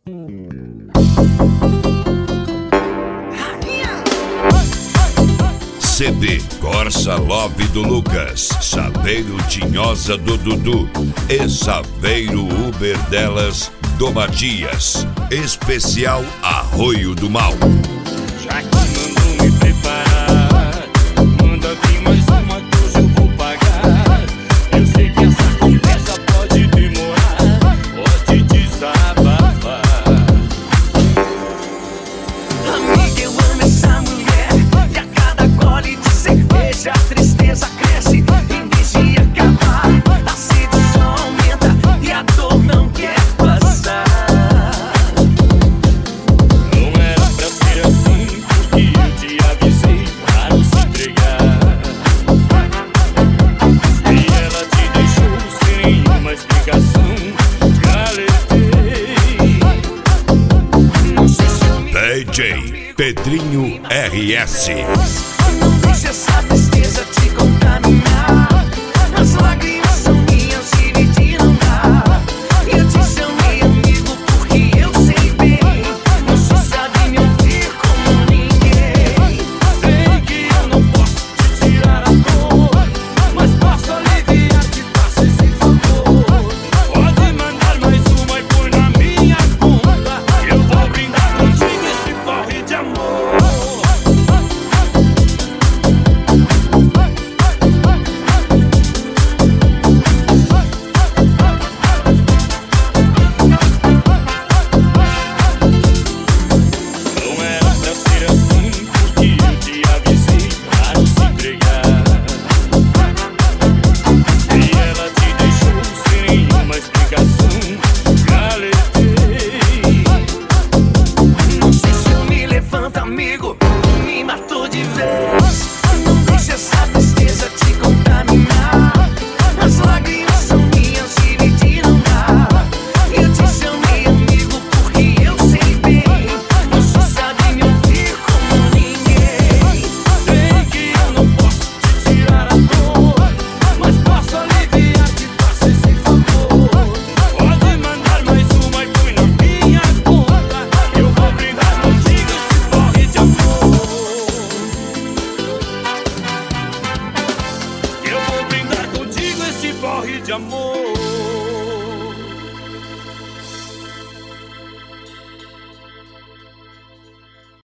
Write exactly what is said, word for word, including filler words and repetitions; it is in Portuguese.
C D Corsa Love do Lucas, Saveiro Tinhosa do Dudu e Saveiro Uber delas do Matias. Especial Arroio do Mal. Já que mandou me preparar, manda vir mais uma que hoje eu vou pagar. Eu sei que essa conversa pode demorar, pode desabafar. Amiga, eu amo essa mulher, e a cada gole de cerveja a tristeza cresce. Em vez de acabar, a sedução aumenta e a dor não quer passar. Não era pra ser assim, porque eu te avisei pra não se entregar. E ela te deixou sem nenhuma explicação. Já alertei. Não sei se eu me D J Pedrinho R S. Não deixe essa tristeza te contaminar. As lágrimas são minhas, dividir não dá. Eu te chamei amigo porque eu sei bem, você sabe me ouvir como ninguém. sei que eu não posso te tirar a dor, mas posso aliviar que faça esse favor. Pode mandar mais uma e põe na minha conta. Eu vou brindar contigo esse corre de amor. Não era pra ser assim, porque eu te avisei pra não se entregar. E ela te deixou sem nenhuma explicação. Já alertei. Não sei se eu me levanto, amigo, me matou de vez. Não deixe essa tristeza te contaminar. As lágrimas são minhas, dividir não dá. Eu te chamei amigo porque eu sei bem, você sabe me ouvir como ninguém. Sei que eu não posso te tirar a dor, mas posso aliviar que faça esse favor. Pode mandar mais uma e põe na minha conta. Eu vou brindar contigo esse corre de amor. Eu vou brindar contigo esse corre de amor.